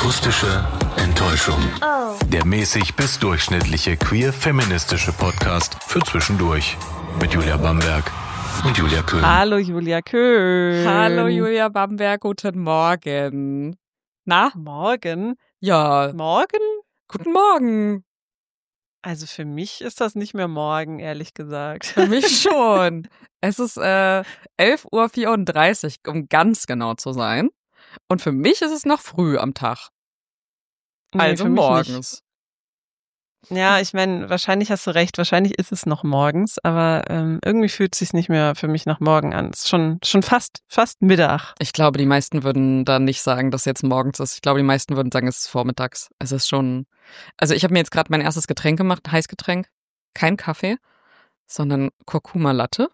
Akustische Enttäuschung. Oh. Der mäßig bis durchschnittliche queer-feministische Podcast für zwischendurch. Mit Julia Bamberg und Julia Köhn. Hallo Julia Köhn. Hallo Julia Bamberg, guten Morgen. Na? Morgen? Ja. Morgen? Guten Morgen. Also für mich ist das nicht mehr morgen, ehrlich gesagt. Für mich schon. Es ist 11:34 Uhr, um ganz genau zu sein. Und für mich ist es noch früh am Tag. Nee, Also für mich morgens. Ja, ich meine, wahrscheinlich hast du recht, wahrscheinlich ist es noch morgens, aber irgendwie fühlt es sich nicht mehr für mich nach morgen an. Es ist schon fast Mittag. Ich glaube, die meisten würden da nicht sagen, dass jetzt morgens ist. Ich glaube, die meisten würden sagen, es ist vormittags. Es ist schon. Also ich habe mir jetzt gerade mein erstes Getränk gemacht, ein Heißgetränk. Kein Kaffee, sondern Kurkuma-Latte.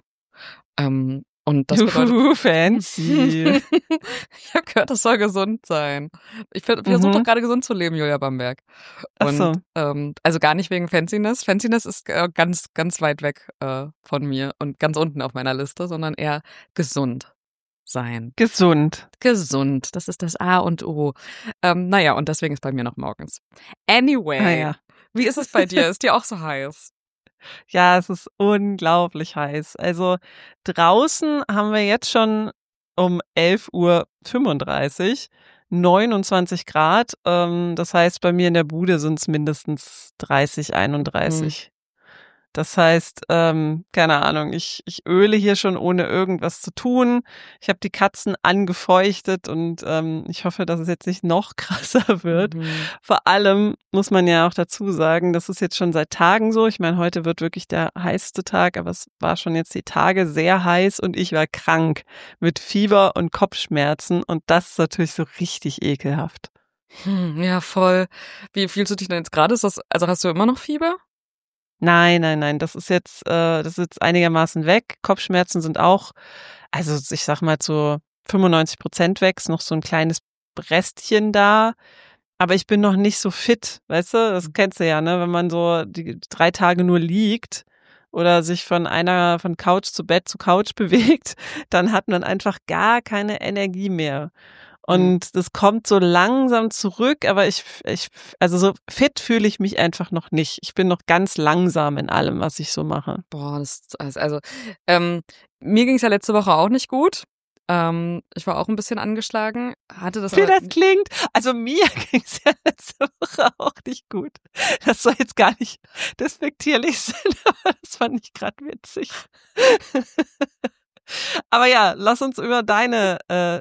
Und das bedeutet, fancy. ich habe gehört, das soll gesund sein. Ich versuche doch gerade gesund zu leben, Julia Bamberg. Und Ach so. also gar nicht wegen Fanciness. Fanciness ist ganz, ganz weit weg von mir und ganz unten auf meiner Liste, sondern eher gesund sein. Gesund. Gesund, das ist das A und O. Naja, und deswegen ist bei mir noch morgens. Anyway, Naja. Wie ist es bei dir? Ist dir auch so heiß? Ja, es ist unglaublich heiß. Also draußen haben wir jetzt schon um 11:35 Uhr 29 Grad. Das heißt, bei mir in der Bude sind es mindestens 30, 31. Das heißt, keine Ahnung, ich öle hier schon ohne irgendwas zu tun. Ich habe die Katzen angefeuchtet und ich hoffe, dass es jetzt nicht noch krasser wird. Vor allem muss man ja auch dazu sagen, das ist jetzt schon seit Tagen so. Ich meine, heute wird wirklich der heißeste Tag, aber es war schon jetzt die Tage sehr heiß und ich war krank mit Fieber und Kopfschmerzen und das ist natürlich so richtig ekelhaft. Ja, voll. Wie fühlst du dich denn jetzt gerade? Also hast du immer noch Fieber? Nein, das ist jetzt einigermaßen weg. Kopfschmerzen sind auch, also ich sag mal zu 95% weg, ist noch so ein kleines Restchen da. Aber ich bin noch nicht so fit, weißt du? Das kennst du ja, ne? Wenn man so die 3 Tage nur liegt oder sich von Couch zu Bett zu Couch bewegt, dann hat man einfach gar keine Energie mehr. Und das kommt so langsam zurück, aber also so fit fühle ich mich einfach noch nicht. Ich bin noch ganz langsam in allem, was ich so mache. Boah, mir ging es ja letzte Woche auch nicht gut. Ich war auch ein bisschen angeschlagen. Hatte das Wie aber, das klingt. Also mir ging es ja letzte Woche auch nicht gut. Das soll jetzt gar nicht despektierlich sein, aber das fand ich gerade witzig. Aber ja, lass uns über deine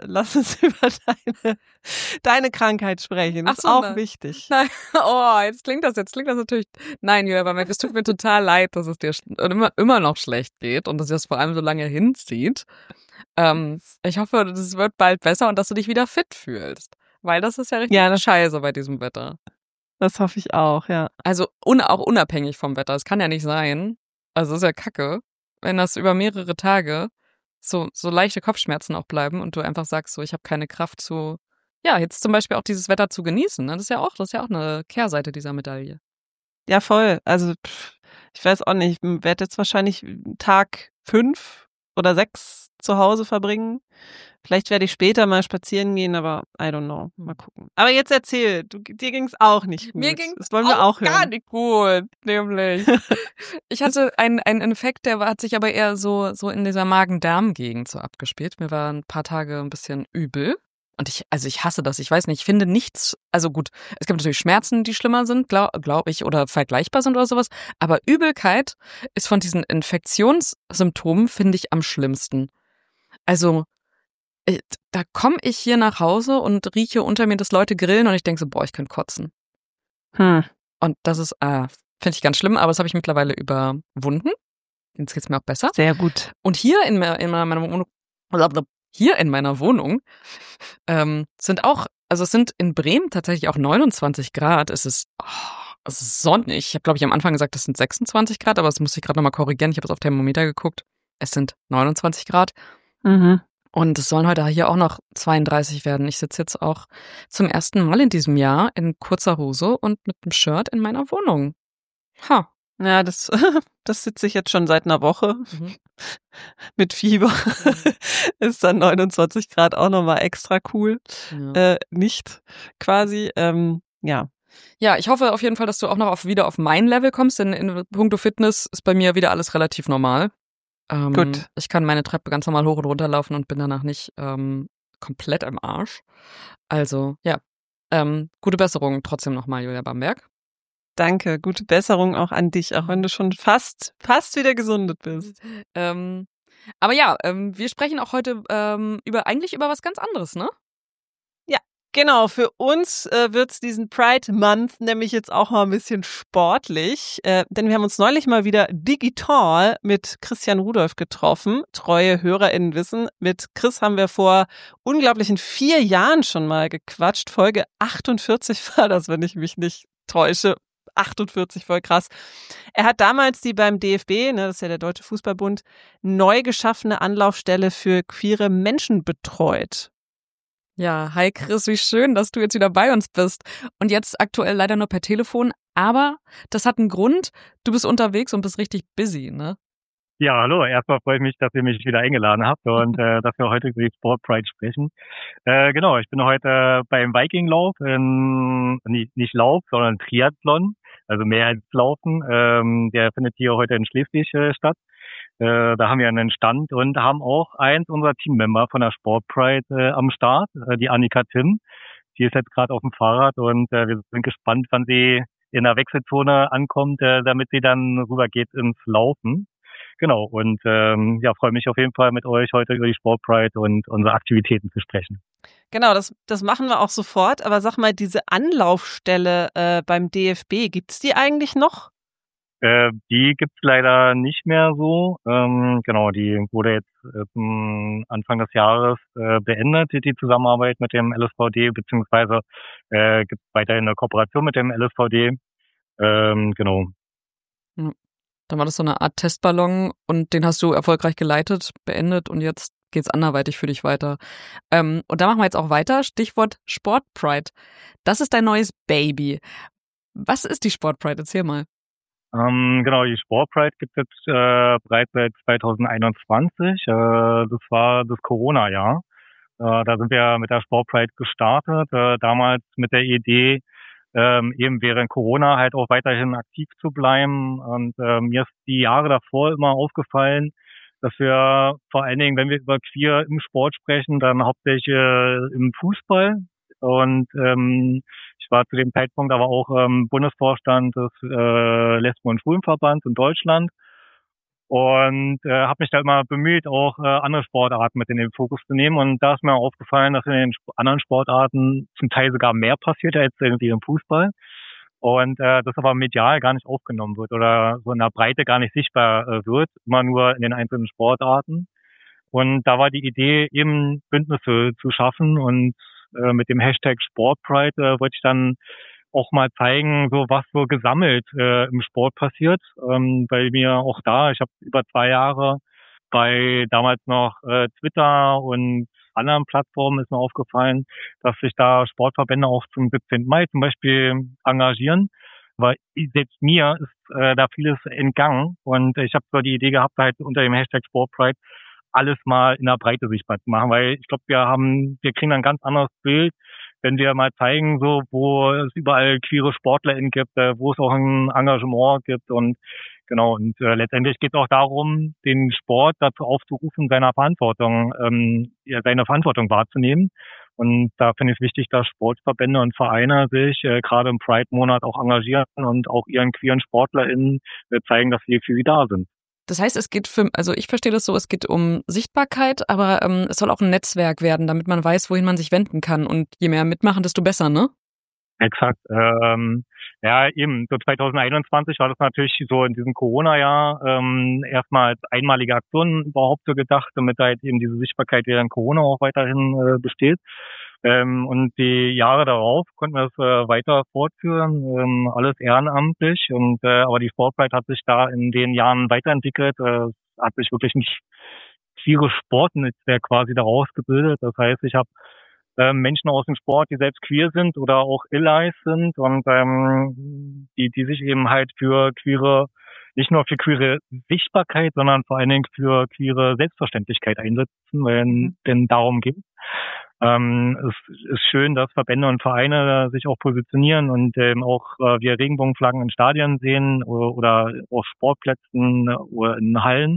Krankheit sprechen. Das ist auch wichtig. Nein, jetzt klingt das natürlich. Nein, Julia, aber es tut mir total leid, dass es dir immer noch schlecht geht und dass es vor allem so lange hinzieht. Ich hoffe, das wird bald besser und dass du dich wieder fit fühlst. Weil das ist ja richtig scheiße bei diesem Wetter. Das hoffe ich auch, ja. Also auch unabhängig vom Wetter. Es kann ja nicht sein. Also es ist ja kacke, wenn das über mehrere Tage so leichte Kopfschmerzen auch bleiben und du einfach sagst, so, ich habe keine Kraft zu, ja, jetzt zum Beispiel auch dieses Wetter zu genießen. Ne? Das ist ja auch eine Kehrseite dieser Medaille. Ja, voll. Also ich weiß auch nicht, ich werde jetzt wahrscheinlich Tag 5 oder 6 zu Hause verbringen. Vielleicht werde ich später mal spazieren gehen, aber I don't know. Mal gucken. Aber jetzt erzähl, dir ging's auch nicht gut. Mir ging's das wollen wir auch hören. Gar nicht gut, nämlich. Ich hatte einen Infekt, der hat sich aber eher so in dieser Magen-Darm-Gegend so abgespielt. Mir war ein paar Tage ein bisschen übel. Und ich hasse das. Ich weiß nicht, ich finde nichts, also gut, es gibt natürlich Schmerzen, die schlimmer sind, glaub ich, oder vergleichbar sind oder sowas. Aber Übelkeit ist von diesen Infektionssymptomen, finde ich, am schlimmsten. Also, da komme ich hier nach Hause und rieche unter mir, dass Leute grillen und ich denke so, boah, ich könnte kotzen. Und das ist, finde ich ganz schlimm, aber das habe ich mittlerweile überwunden. Jetzt geht's mir auch besser. Sehr gut. Und hier in meiner Wohnung sind auch, also es sind in Bremen tatsächlich auch 29 Grad. Es ist sonnig. Ich habe, glaube ich, am Anfang gesagt, es sind 26 Grad, aber das muss ich gerade nochmal korrigieren. Ich habe es auf Thermometer geguckt. Es sind 29 Grad. Und es sollen heute hier auch noch 32 werden. Ich sitze jetzt auch zum ersten Mal in diesem Jahr in kurzer Hose und mit einem Shirt in meiner Wohnung. Ja, das das sitze ich jetzt schon seit einer Woche Mhm. mit Fieber. Ist dann 29 Grad auch noch mal extra cool. Ja. Nicht quasi, ja. Ja, ich hoffe auf jeden Fall, dass du auch noch wieder auf mein Level kommst, denn in puncto Fitness ist bei mir wieder alles relativ normal. Gut. Ich kann meine Treppe ganz normal hoch und runter laufen und bin danach nicht komplett am Arsch. Also, ja, gute Besserung trotzdem nochmal, Julia Bamberg. Danke, gute Besserung auch an dich, auch wenn du schon fast wieder gesundet bist. Aber ja, wir sprechen auch heute eigentlich über was ganz anderes, ne? Ja, genau. Für uns wird's diesen Pride Month nämlich jetzt auch mal ein bisschen sportlich, denn wir haben uns neulich mal wieder digital mit Christian Rudolph getroffen. Treue HörerInnen wissen, mit Chris haben wir vor unglaublichen 4 Jahren schon mal gequatscht. Folge 48 war das, wenn ich mich nicht täusche. 48, voll krass. Er hat damals die beim DFB, ne, das ist ja der Deutsche Fußballbund, neu geschaffene Anlaufstelle für queere Menschen betreut. Ja, hi Chris, wie schön, dass du jetzt wieder bei uns bist. Und jetzt aktuell leider nur per Telefon, aber das hat einen Grund. Du bist unterwegs und bist richtig busy, ne? Ja, hallo. Erstmal freue ich mich, dass ihr mich wieder eingeladen habt und dass wir heute über die Sport Pride sprechen. Genau, ich bin heute beim Vikinglauf, nicht Lauf, sondern Triathlon, also mehr als Laufen. Der findet hier heute in Schleswig statt. Da haben wir einen Stand und haben auch eins unserer Teammember von der Sport Pride am Start, die Annika Timm. Die ist jetzt gerade auf dem Fahrrad und wir sind gespannt, wann sie in der Wechselzone ankommt, damit sie dann rübergeht ins Laufen. Genau, und ja, freue mich auf jeden Fall mit euch heute über die Sport Pride und unsere Aktivitäten zu sprechen. Genau, das machen wir auch sofort. Aber sag mal, diese Anlaufstelle beim DFB, gibt's die eigentlich noch? Die gibt's leider nicht mehr so. Genau, die wurde jetzt Anfang des Jahres beendet, die Zusammenarbeit mit dem LSVD, beziehungsweise gibt es weiterhin eine Kooperation mit dem LSVD. Genau. Ja. Dann war das so eine Art Testballon und den hast du erfolgreich geleitet, beendet und jetzt geht's anderweitig für dich weiter. Und da machen wir jetzt auch weiter. Stichwort Sport Pride. Das ist dein neues Baby. Was ist die Sport Pride? Erzähl mal. Genau, die Sport Pride gibt es jetzt bereits seit 2021. Das war das Corona-Jahr. Da sind wir mit der Sport Pride gestartet, damals mit der Idee, eben während Corona halt auch weiterhin aktiv zu bleiben. Und mir ist die Jahre davor immer aufgefallen, dass wir vor allen Dingen, wenn wir über Queer im Sport sprechen, dann hauptsächlich im Fußball. Und ich war zu dem Zeitpunkt aber auch Bundesvorstand des Lesben- und Schwulenverbands in Deutschland und habe mich da immer bemüht, auch andere Sportarten mit in den Fokus zu nehmen. Und da ist mir aufgefallen, dass in den anderen Sportarten zum Teil sogar mehr passiert als irgendwie im Fußball. Und das aber medial gar nicht aufgenommen wird oder so in der Breite gar nicht sichtbar wird, immer nur in den einzelnen Sportarten. Und da war die Idee, eben Bündnisse zu schaffen. Und mit dem Hashtag Sportpride wollte ich dann auch mal zeigen, so was so gesammelt im Sport passiert, weil mir auch da, ich habe über 2 Jahre bei damals noch Twitter und anderen Plattformen ist mir aufgefallen, dass sich da Sportverbände auch zum 17. Mai zum Beispiel engagieren. Aber selbst mir ist da vieles entgangen und ich habe so die Idee gehabt, halt unter dem Hashtag Sportpride alles mal in der Breite sichtbar zu machen, weil ich glaube, wir kriegen ein ganz anderes Bild, wenn wir mal zeigen, so wo es überall queere SportlerInnen gibt, wo es auch ein Engagement gibt und genau, und letztendlich geht es auch darum, den Sport dazu aufzurufen, seine Verantwortung wahrzunehmen. Und da finde ich es wichtig, dass Sportverbände und Vereine sich gerade im Pride-Monat auch engagieren und auch ihren queeren SportlerInnen zeigen, dass wir für sie da sind. Das heißt, also ich verstehe das so, es geht um Sichtbarkeit, aber es soll auch ein Netzwerk werden, damit man weiß, wohin man sich wenden kann. Und je mehr mitmachen, desto besser, ne? Exakt. Ja, eben, so 2021 war das natürlich so in diesem Corona-Jahr erstmal als einmalige Aktion überhaupt so gedacht, damit halt eben diese Sichtbarkeit während Corona auch weiterhin besteht. Und die Jahre darauf konnten wir das weiter fortführen, alles ehrenamtlich. Und aber die Sportpride hat sich da in den Jahren weiterentwickelt. Hat sich wirklich ein queeres Sportnetzwerk quasi daraus gebildet. Das heißt, ich habe Menschen aus dem Sport, die selbst queer sind oder auch Allies sind und die sich eben halt für queere nicht nur für queere Sichtbarkeit, sondern vor allen Dingen für queere Selbstverständlichkeit einsetzen, wenn denn darum geht. Es ist schön, dass Verbände und Vereine sich auch positionieren und auch wir Regenbogenflaggen in Stadien sehen oder auf Sportplätzen oder in Hallen.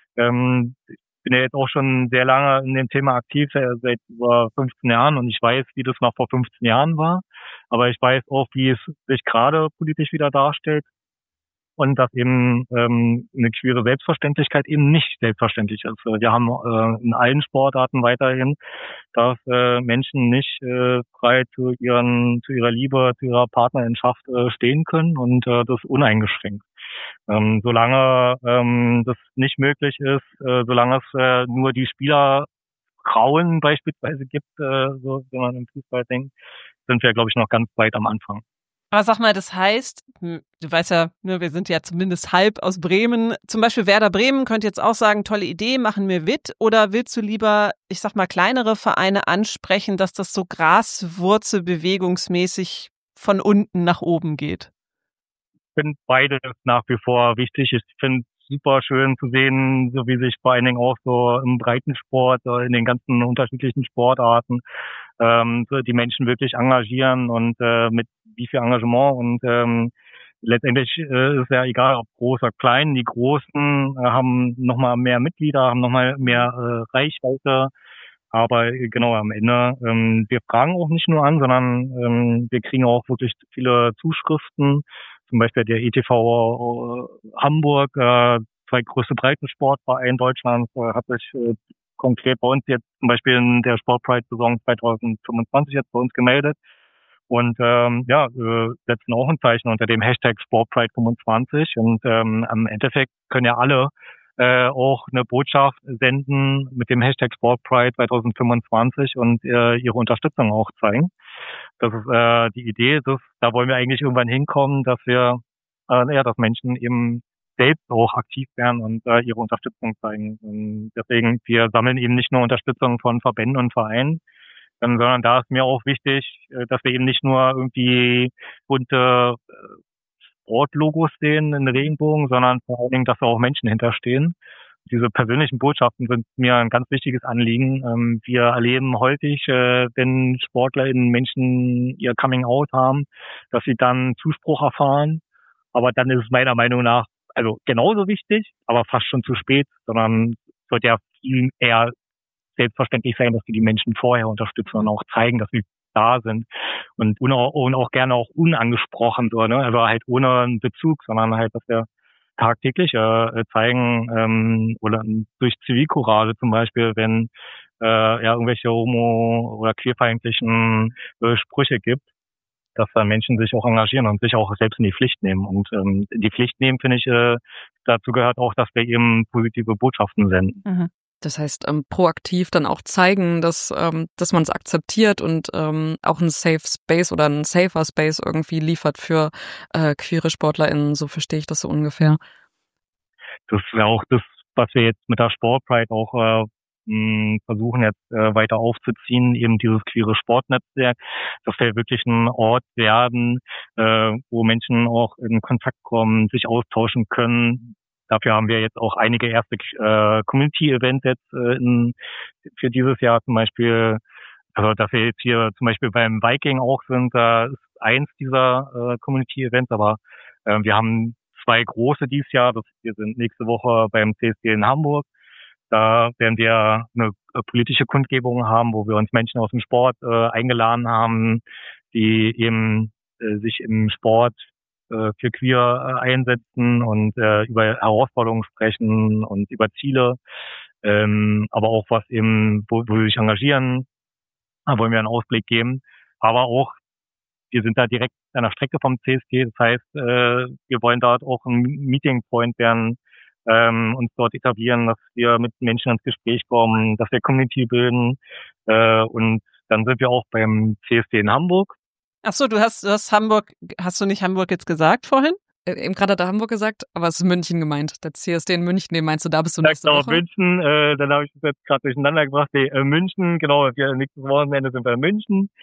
Ich bin ja jetzt auch schon sehr lange in dem Thema aktiv, seit über 15 Jahren, und ich weiß, wie das noch vor 15 Jahren war. Aber ich weiß auch, wie es sich gerade politisch wieder darstellt. Und dass eben eine queere Selbstverständlichkeit eben nicht selbstverständlich ist. Wir haben in allen Sportarten weiterhin, dass Menschen nicht frei zu ihrer Liebe, zu ihrer Partnerschaft stehen können, und das uneingeschränkt. Solange das nicht möglich ist, solange es nur die Spielerfrauen beispielsweise gibt, so wenn man im Fußball denkt, sind wir, glaube ich, noch ganz weit am Anfang. Aber sag mal, das heißt, du weißt ja, wir sind ja zumindest halb aus Bremen. Zum Beispiel Werder Bremen könnte jetzt auch sagen, tolle Idee, machen wir mit. Oder willst du lieber, ich sag mal, kleinere Vereine ansprechen, dass das so graswurzelbewegungsmäßig von unten nach oben geht? Ich finde beides nach wie vor wichtig. Ich finde es super schön zu sehen, so wie sich vor allen Dingen auch so im Breitensport, in den ganzen unterschiedlichen Sportarten, so die Menschen wirklich engagieren und mit wie viel Engagement, und letztendlich ist ja egal, ob groß oder klein. Die Großen haben nochmal mehr Mitglieder, haben nochmal mehr Reichweite. Aber genau am Ende, wir fragen auch nicht nur an, sondern wir kriegen auch wirklich viele Zuschriften. Zum Beispiel der ETV Hamburg, zweitgrößte Breitensportverein Deutschlands, hat sich konkret bei uns jetzt zum Beispiel in der Sportpride-Saison 2025 jetzt bei uns gemeldet. Und setzen auch ein Zeichen unter dem Hashtag Sportpride25. Und am Endeffekt können ja alle auch eine Botschaft senden mit dem Hashtag Sportpride 2025 und ihre Unterstützung auch zeigen. Das ist die Idee. Da wollen wir eigentlich irgendwann hinkommen, dass wir dass Menschen eben selbst auch aktiv werden und ihre Unterstützung zeigen. Und deswegen, wir sammeln eben nicht nur Unterstützung von Verbänden und Vereinen, sondern da ist mir auch wichtig, dass wir eben nicht nur irgendwie bunte Sportlogos sehen in Regenbogen, sondern vor allen Dingen, dass da auch Menschen hinterstehen. Diese persönlichen Botschaften sind mir ein ganz wichtiges Anliegen. Wir erleben häufig, wenn SportlerInnen Menschen ihr Coming Out haben, dass sie dann Zuspruch erfahren. Aber dann ist es meiner Meinung nach also genauso wichtig, aber fast schon zu spät, sondern sollte ja viel eher selbstverständlich sein, dass wir die Menschen vorher unterstützen und auch zeigen, dass wir da sind und auch gerne auch unangesprochen, so, ne? Also halt ohne einen Bezug, sondern halt, dass wir tagtäglich zeigen oder durch Zivilcourage zum Beispiel, wenn irgendwelche homo- oder queerfeindlichen Sprüche gibt, dass da Menschen sich auch engagieren und sich auch selbst in die Pflicht nehmen. Und die Pflicht nehmen, finde ich, dazu gehört auch, dass wir eben positive Botschaften senden. Mhm. Das heißt, proaktiv dann auch zeigen, dass man es akzeptiert und auch ein Safe Space oder ein safer Space irgendwie liefert für queere SportlerInnen. So verstehe ich das so ungefähr. Das ist ja auch das, was wir jetzt mit der Sportpride auch versuchen jetzt weiter aufzuziehen, eben dieses queere Sportnetzwerk, dass wir wirklich ein Ort werden, wo Menschen auch in Kontakt kommen, sich austauschen können. Dafür haben wir jetzt auch einige erste Community-Events jetzt für dieses Jahr zum Beispiel, also dass wir jetzt hier zum Beispiel beim Viking auch sind, da ist eins dieser Community-Events, aber wir haben 2 große dieses Jahr. Wir sind nächste Woche beim CSD in Hamburg. Da werden wir eine politische Kundgebung haben, wo wir uns Menschen aus dem Sport eingeladen haben, die eben sich im Sport für queer einsetzen und über Herausforderungen sprechen und über Ziele, aber auch was eben, wo sie sich engagieren, da wollen wir einen Ausblick geben. Aber auch, wir sind da direkt an der Strecke vom CSD, das heißt, wir wollen dort auch ein Meeting Point werden, uns dort etablieren, dass wir mit Menschen ins Gespräch kommen, dass wir Community bilden, und dann sind wir auch beim CSD in Hamburg. Ach so, du hast Hamburg, hast du nicht Hamburg jetzt gesagt vorhin? Eben gerade hat er Hamburg gesagt, aber es ist München gemeint. Der CSD in München, den meinst du, da bist du nächste Woche? München, dann habe ich das jetzt gerade durcheinander gebracht. München, genau, wir nächstes Wochenende sind wir in München.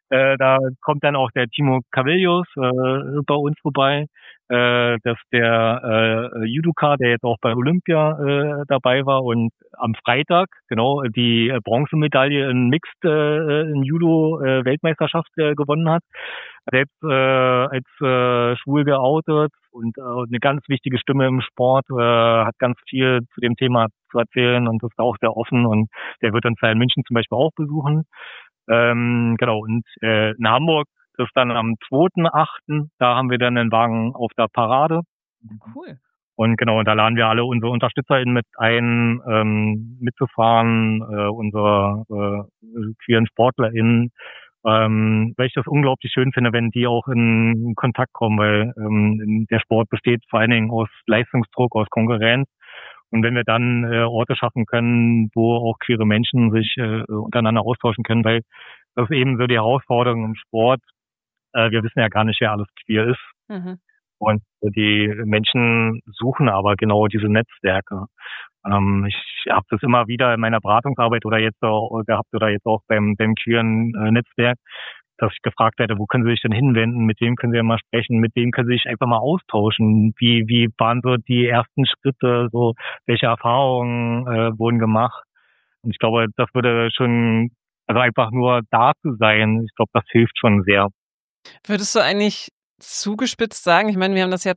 Da kommt dann auch der Timo Cavelius bei uns vorbei. Das ist der Judoka, der jetzt auch bei Olympia dabei war und am Freitag genau die Bronzemedaille in Mixed in Judo Weltmeisterschaft gewonnen hat. Selbst als schwul geoutet und eine ganz wichtige Stimme im Sport, hat ganz viel zu dem Thema zu erzählen und ist auch sehr offen und der wird uns da in München zum Beispiel auch besuchen. Genau, und in Hamburg ist dann am 2.8., da haben wir dann einen Wagen auf der Parade. Cool. Und genau, und da laden wir alle unsere UnterstützerInnen mit ein, mitzufahren, unsere queeren SportlerInnen, weil ich das unglaublich schön finde, wenn die auch in Kontakt kommen, weil der Sport besteht vor allen Dingen aus Leistungsdruck, aus Konkurrenz. Und wenn wir dann Orte schaffen können, wo auch queere Menschen sich untereinander austauschen können, weil das ist eben so die Herausforderung im Sport. Wir wissen ja gar nicht, wer alles queer ist. Mhm. Und die Menschen suchen aber genau diese Netzwerke. Ich habe das immer wieder in meiner Beratungsarbeit oder jetzt auch gehabt oder jetzt auch beim queeren Netzwerk, dass ich gefragt werde, wo können Sie sich denn hinwenden, mit wem können Sie ja mal sprechen, mit wem können Sie sich einfach mal austauschen, wie waren so die ersten Schritte, so welche Erfahrungen wurden gemacht. Und ich glaube, das würde schon, also einfach nur da zu sein, ich glaube, das hilft schon sehr. Würdest du eigentlich zugespitzt sagen, ich meine, wir haben das Jahr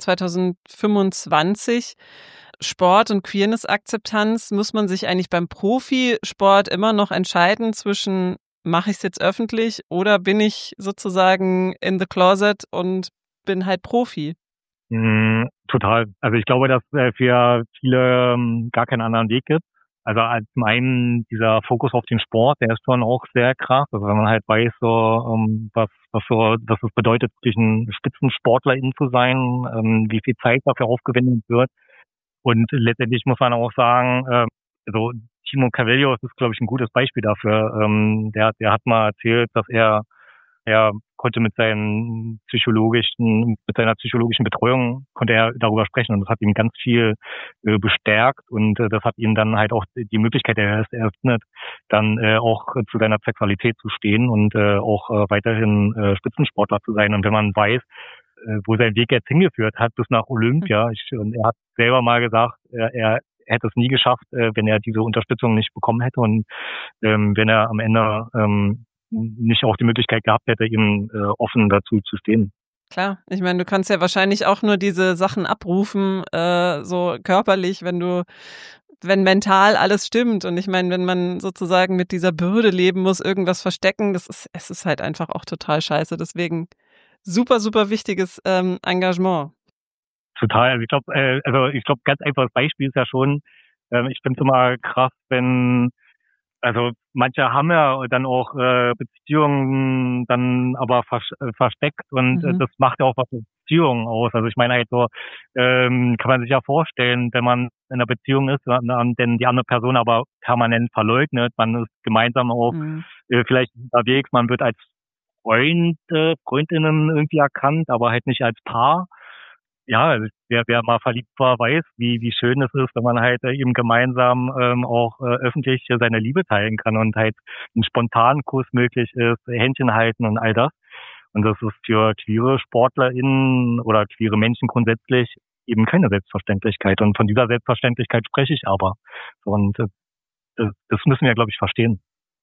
2025, Sport und Queerness-Akzeptanz, muss man sich eigentlich beim Profisport immer noch entscheiden zwischen, mache ich es jetzt öffentlich oder bin ich sozusagen in the closet und bin halt Profi? Total. Also ich glaube, dass für viele gar keinen anderen Weg gibt. Also zum einen dieser Fokus auf den Sport, der ist schon auch sehr krass. Also wenn man halt weiß, so was es bedeutet, wirklich ein Spitzensportlerin zu sein, wie viel Zeit dafür aufgewendet wird. Und letztendlich muss man auch sagen, also Timo Cavelius ist, glaube ich, ein gutes Beispiel dafür. Der hat mal erzählt, dass er konnte mit seiner psychologischen Betreuung konnte er darüber sprechen und das hat ihm ganz viel bestärkt und das hat ihm dann halt auch die Möglichkeit eröffnet, dann auch zu seiner Sexualität zu stehen und auch weiterhin Spitzensportler zu sein. Und wenn man weiß, wo sein Weg jetzt hingeführt hat, bis nach Olympia, und er hat selber mal gesagt, er hätte es nie geschafft, wenn er diese Unterstützung nicht bekommen hätte und wenn er am Ende nicht auch die Möglichkeit gehabt hätte, eben offen dazu zu stehen. Klar, ich meine, du kannst ja wahrscheinlich auch nur diese Sachen abrufen, so körperlich, wenn mental alles stimmt. Und ich meine, wenn man sozusagen mit dieser Bürde leben muss, irgendwas verstecken, es ist halt einfach auch total scheiße. Deswegen super, super wichtiges Engagement. Total. Also ich glaube, ganz einfaches Beispiel ist ja schon, ich finde es immer krass, also manche haben ja dann auch Beziehungen dann aber versteckt und das macht ja auch was mit Beziehungen aus. Also ich meine halt so, kann man sich ja vorstellen, wenn man in einer Beziehung ist, denn die andere Person aber permanent verleugnet, man ist gemeinsam auch vielleicht unterwegs, man wird als Freundinnen irgendwie erkannt, aber halt nicht als Paar. Ja, wer mal verliebt war, weiß, wie schön es ist, wenn man halt eben gemeinsam auch öffentlich seine Liebe teilen kann und halt ein spontanen Kuss möglich ist, Händchen halten und all das. Und das ist für queere SportlerInnen oder queere Menschen grundsätzlich eben keine Selbstverständlichkeit. Und von dieser Selbstverständlichkeit spreche ich aber. Und das müssen wir, glaube ich, verstehen.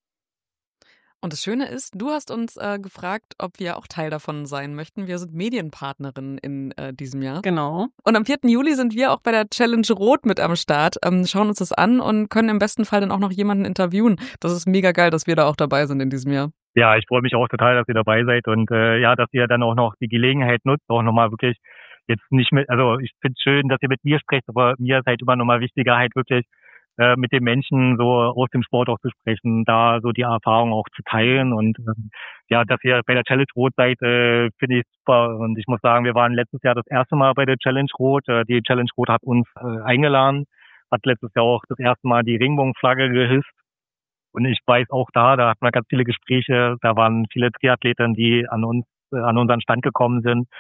Und das Schöne ist, du hast uns gefragt, ob wir auch Teil davon sein möchten. Wir sind Medienpartnerinnen in diesem Jahr. Genau. Und am 4. Juli sind wir auch bei der Challenge Rot mit am Start, schauen uns das an und können im besten Fall dann auch noch jemanden interviewen. Das ist mega geil, dass wir da auch dabei sind in diesem Jahr. Ja, ich freue mich auch total, dass ihr dabei seid und dass ihr dann auch noch die Gelegenheit nutzt, auch nochmal wirklich jetzt nicht mit, also ich finde es schön, dass ihr mit mir sprecht, aber mir ist halt immer nochmal wichtiger, halt wirklich mit den Menschen so aus dem Sport auch zu sprechen, da so die Erfahrung auch zu teilen und dass ihr bei der Challenge Rot seid, finde ich super und ich muss sagen, wir waren letztes Jahr das erste Mal bei der Challenge Rot. Die Challenge Rot hat uns eingeladen, hat letztes Jahr auch das erste Mal die Regenbogenflagge gehisst und ich weiß auch da hatten wir ganz viele Gespräche, da waren viele Triathleten, die an unseren Stand gekommen sind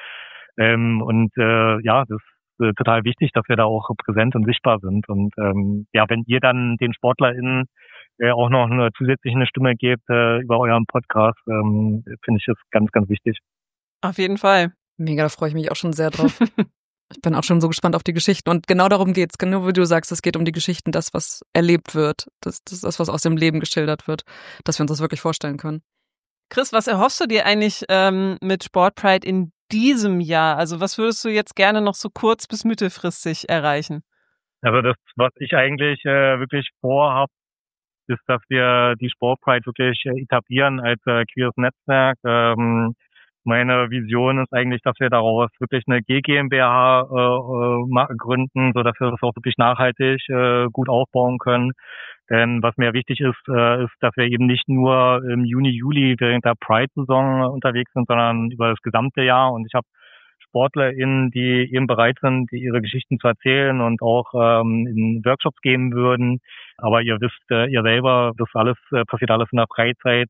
das total wichtig, dass wir da auch präsent und sichtbar sind. Und wenn ihr dann den SportlerInnen auch noch eine zusätzliche Stimme gebt über euren Podcast, finde ich das ganz, ganz wichtig. Auf jeden Fall. Mega, da freue ich mich auch schon sehr drauf. Ich bin auch schon so gespannt auf die Geschichten. Und genau darum geht's. Genau wie du sagst, es geht um die Geschichten, das, was erlebt wird, das, was aus dem Leben geschildert wird, dass wir uns das wirklich vorstellen können. Chris, was erhoffst du dir eigentlich mit Sportpride in diesem Jahr? Also was würdest du jetzt gerne noch so kurz- bis mittelfristig erreichen? Also das, was ich eigentlich wirklich vorhabe, ist, dass wir die Sportpride wirklich etablieren als queeres Netzwerk. Meine Vision ist eigentlich, dass wir daraus wirklich eine GmbH gründen, so dass wir das auch wirklich nachhaltig gut aufbauen können. Denn was mir wichtig ist, ist, dass wir eben nicht nur im Juni, Juli während der Pride-Saison unterwegs sind, sondern über das gesamte Jahr. Und ich habe SportlerInnen, die eben bereit sind, ihre Geschichten zu erzählen und auch in Workshops geben würden. Aber ihr wisst, ihr selber, das alles passiert alles in der Freizeit.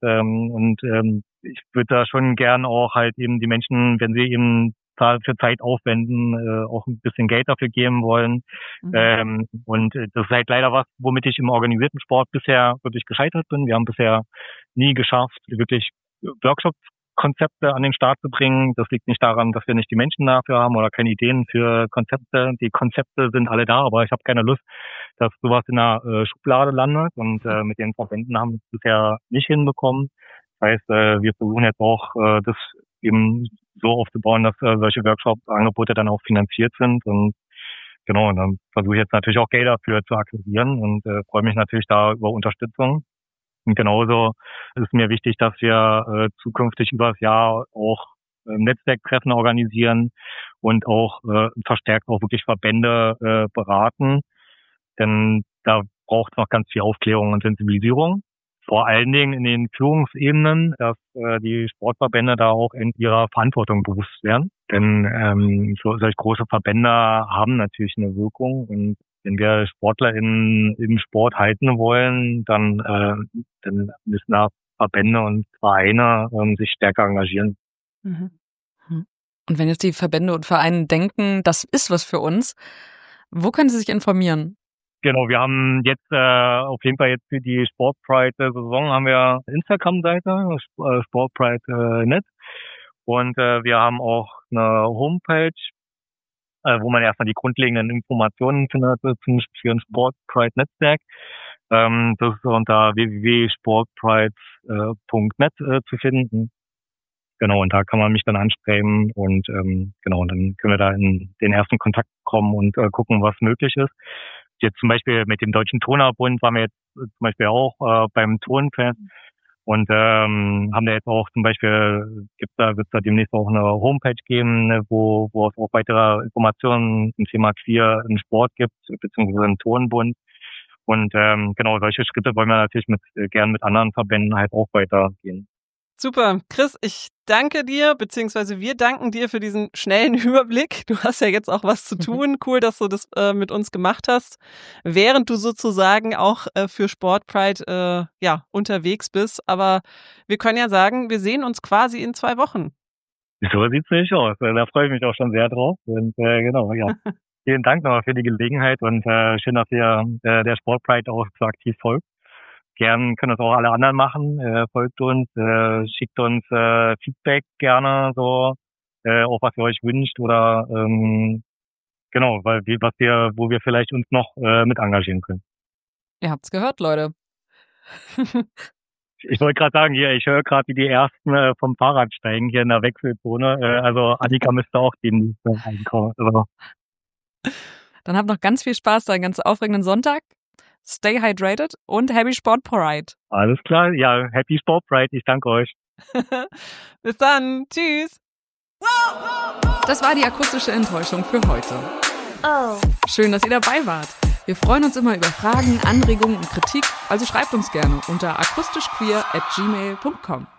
Ich würde da schon gern auch halt eben die Menschen, wenn sie eben für Zeit aufwenden, auch ein bisschen Geld dafür geben wollen. Mhm. Und das ist halt leider was, womit ich im organisierten Sport bisher wirklich gescheitert bin. Wir haben bisher nie geschafft, wirklich Workshop-Konzepte an den Start zu bringen. Das liegt nicht daran, dass wir nicht die Menschen dafür haben oder keine Ideen für Konzepte. Die Konzepte sind alle da, aber ich habe keine Lust, dass sowas in der Schublade landet. Und mit den Verbänden haben wir es bisher nicht hinbekommen. Das heißt, wir versuchen jetzt auch, das eben so aufzubauen, dass solche Workshop-Angebote dann auch finanziert sind. Und genau, und dann versuche ich jetzt natürlich auch Geld dafür zu akquirieren und freue mich natürlich da über Unterstützung. Und genauso ist mir wichtig, dass wir zukünftig über das Jahr auch Netzwerktreffen organisieren und auch verstärkt auch wirklich Verbände beraten. Denn da braucht es noch ganz viel Aufklärung und Sensibilisierung. Vor allen Dingen in den Führungsebenen, dass die Sportverbände da auch in ihrer Verantwortung bewusst werden. Denn solch große Verbände haben natürlich eine Wirkung. Und wenn wir Sportler im Sport halten wollen, dann müssen da Verbände und Vereine sich stärker engagieren. Mhm. Und wenn jetzt die Verbände und Vereine denken, das ist was für uns, wo können sie sich informieren? Genau, wir haben jetzt auf jeden Fall jetzt für die Sportpride-Saison haben wir eine Instagram-Seite, Sportpride.net. Und wir haben auch eine Homepage, wo man erstmal die grundlegenden Informationen findet für ein Sportpride-Netzwerk. Das ist unter www.sportpride.net zu finden. Genau, und da kann man mich dann anschreiben und genau, dann können wir da in den ersten Kontakt kommen und gucken, was möglich ist. Jetzt zum Beispiel mit dem Deutschen Turnerbund waren wir jetzt zum Beispiel auch beim Turnfest und haben da jetzt auch zum Beispiel wird es da demnächst auch eine Homepage geben, wo es auch weitere Informationen zum Thema Queer im Sport gibt, beziehungsweise im Turnbund. Und genau, solche Schritte wollen wir natürlich gern mit anderen Verbänden halt auch weitergehen. Super. Chris, ich danke dir, beziehungsweise wir danken dir für diesen schnellen Überblick. Du hast ja jetzt auch was zu tun. Cool, dass du das mit uns gemacht hast, während du sozusagen auch für Sportpride unterwegs bist. Aber wir können ja sagen, wir sehen uns quasi in 2 Wochen. So sieht's nicht aus. Da freue ich mich auch schon sehr drauf. Und genau, ja. Vielen Dank nochmal für die Gelegenheit und schön, dass ihr der Sportpride auch so aktiv folgt. Gern können das auch alle anderen machen. Folgt uns, schickt uns Feedback gerne, so auch was ihr euch wünscht oder genau, wo wir vielleicht uns noch mit engagieren können. Ihr habt's gehört, Leute. Ich wollte gerade sagen, ich höre gerade, wie die Ersten vom Fahrrad steigen hier in der Wechselzone. Also Annika müsste auch demnächst reinkommen. Also. Dann habt noch ganz viel Spaß da, einen ganz aufregenden Sonntag. Stay hydrated und Happy Sport Pride. Alles klar, ja, Happy Sport Pride. Ich danke euch. Bis dann. Tschüss. Das war die akustische Enttäuschung für heute. Oh. Schön, dass ihr dabei wart. Wir freuen uns immer über Fragen, Anregungen und Kritik, also schreibt uns gerne unter akustischqueer@gmail.com.